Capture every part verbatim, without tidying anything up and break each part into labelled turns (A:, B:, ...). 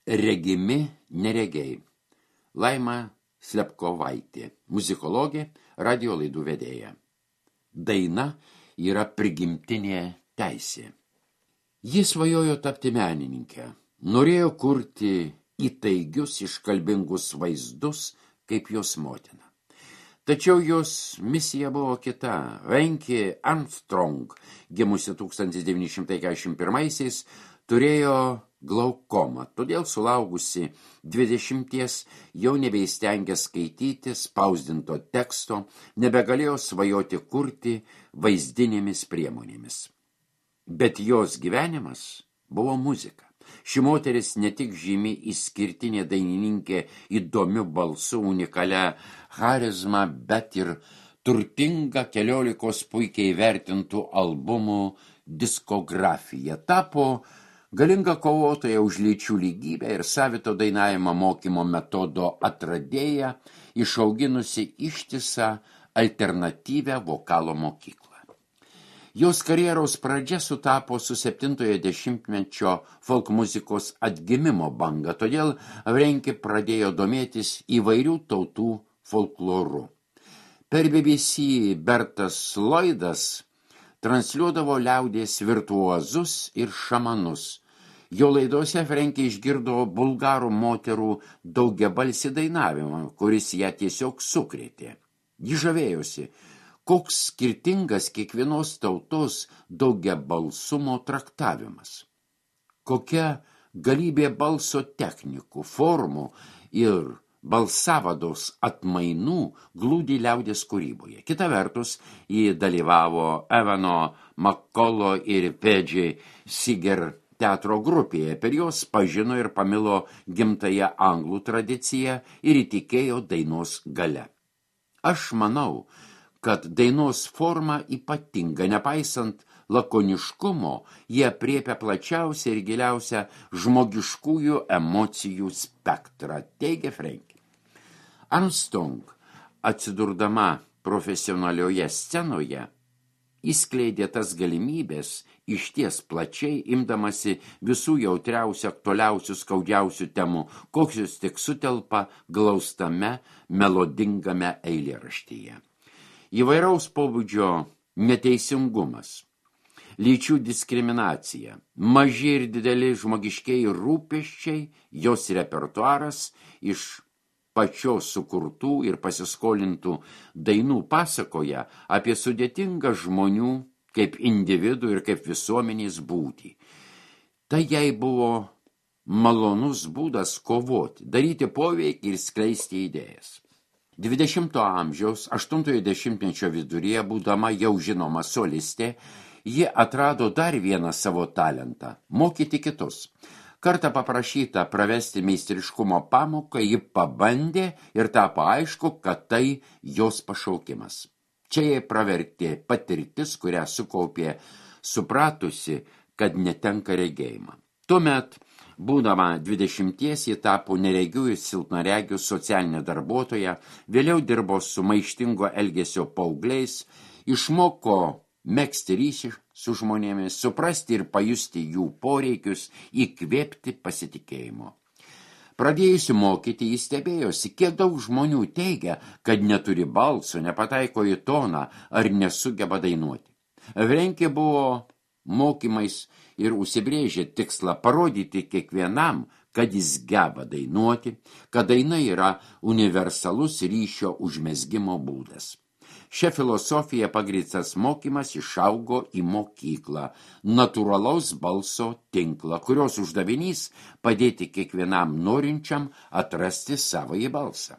A: Regimi neregiai. Laima Slepkovaitė, muzikologė, radio laidų vedėja. Daina yra prigimtinė teisė. Jis svajojo tapti menininkę, norėjo kurti įtaigius, iškalbingus vaizdus, kaip jos motina. Tačiau jos misija buvo kita. Wendy Armstrong, gimusi tūkstantis devyni šimtai keturiasdešimt pirmaisiais, turėjo glaukomą, todėl sulaukusi dvidešimties jau nebeįstengė skaityti spausdinto teksto, nebegalėjo svajoti kurti vaizdinėmis priemonėmis. Bet jos gyvenimas buvo muzika. Ši moteris ne tik žymi išskirtinė dainininkė įdomiu balsu, unikalia charizma, bet ir turtinga keliolikos puikiai vertintų albumų diskografija. Tapo galinga kovotoja už lyčių lygybę ir savito dainavimo mokymo metodo atradėja, išauginusi ištisą alternatyvią vokalo mokyklą. Jos karjeros pradžia sutapo su septintojo dešimtmečio folk muzikos atgimimo banga, todėl Wendy pradėjo domėtis įvairių tautų folkloru. Per B B C Bertas Lloydas transliuodavo liaudies virtuozus ir šamanus. Jo laidose Wendy išgirdo bulgarų moterų daugiabalsį dainavimą, kuris ją tiesiog sukrėtė. Ji žavėjosi, koks skirtingas kiekvienos tautos daugiabalsumo traktavimas. Kokia galybė balso technikų, formų ir balsavados atmainų glūdi liaudies kūryboje. Kita vertus, ji dalyvavo Evano Makkolo ir Pedži Seeger teatro grupėje. Per jos pažino ir pamilo gimtąją anglų tradiciją ir įtikėjo dainos gale. Aš manau, kad dainos forma ypatinga, nepaisant lakoniškumo, jie apriepia plačiausią ir giliausią žmogiškųjų emocijų spektrą, teigia Wendy. Armstrong, atsidurdama profesionalioje scenoje, įskleidė tas galimybės išties plačiai, imdamasi visų jautriausių, aktualiausių, skaudžiausių temų, kokios tik sutelpa glaustame, melodingame eilėraštyje. Įvairaus pobūdžio neteisingumas, lyčių diskriminacija, maži ir dideli žmogiškiai rūpesčiai, jos repertuaras iš pačios sukurtų ir pasiskolintų dainų pasakoja apie sudėtingą žmonių kaip individų ir kaip visuomenės būtį. Tai jai buvo malonus būdas kovoti, daryti poveikį ir skleisti idėjas. dvidešimto amžiaus aštuntojo dešimtmečio viduryje, būdama jau žinoma solistė, ji atrado dar vieną savo talentą – mokyti kitus. Kartą paprašyta pravesti meistriškumo pamoką, ji pabandė ir tapo aišku, kad tai jos pašaukimas. Čia jai pravertė patirtis, kurią sukaupė supratusi, kad netenka regėjimą. Tuomet, būdama dvidešimties, ji tapo neregių ir silpnaregių socialinė darbuotoja, vėliau dirbo su maištingo elgesio paaugliais, išmoko megzti ryšį su žmonėmis, suprasti ir pajusti jų poreikius, įkvėpti pasitikėjimo. Pradėjusi mokyti, jis stebėjosi, kiek daug žmonių teigia, kad neturi balso, nepataiko į toną ar nesugeba dainuoti. Wendy buvo mokymais ir užsibrėžė tikslą parodyti kiekvienam, kad jis geba dainuoti, kad daina yra universalus ryšio užmezgimo būdas. Šia filosofija pagrįstas mokymas išaugo į mokyklą, natūralaus balso tinklą, kurios uždavinys padėti kiekvienam norinčiam atrasti savąjį balsą.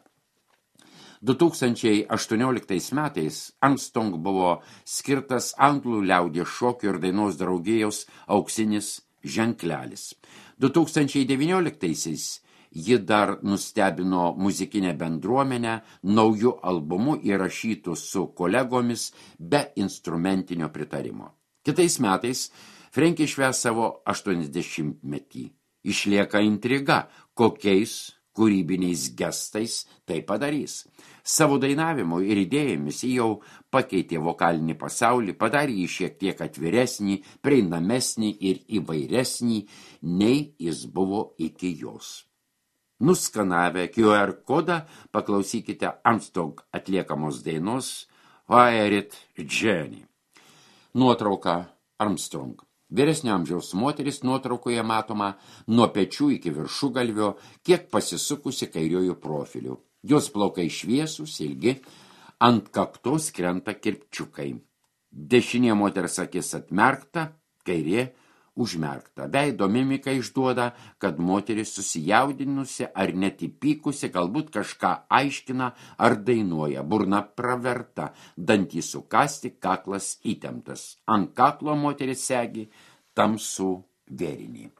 A: du tūkstančiai aštuonioliktais metais Armstrong buvo skirtas anglų liaudies šokio ir dainos draugijos auksinis ženklelis. du tūkstančiai devynioliktaisiais ji dar nustebino muzikinę bendruomenę naujų albumų įrašytų su kolegomis be instrumentinio pritarimo. Kitais metais Wendy švęs savo aštuoniasdešimtmetį. Išlieka intriga, kokiais kūrybiniais gestais tai padarys. Savo dainavimu ir idėjomis jį jau pakeitė vokalinį pasaulį, padarė jį šiek tiek atviresnį, prieinamesnį ir įvairesnį, nei jis buvo iki jos. Nuskanavę Q R kodą paklausykite Armstrong atliekamos dainos Wired Journey. Nuotrauka Armstrong. Vyresnio amžiaus moteris nuotraukoje matoma nuo pečių iki viršugalvio, kiek pasisukusi kairiojų profiliu. Jos plaukai šviesūs, ilgi, ant kaktos krenta kirpčiukai. Dešinė moters akis atmerkta, kairė užmerkta. Veido mimika išduoda, kad moteris susijaudinusi ar net įpykusi, galbūt kažką aiškina ar dainuoja, burna praverta, dantys sukasti, kaklas įtemptas. Ant kaklo moteris segi tamsų vėrinį.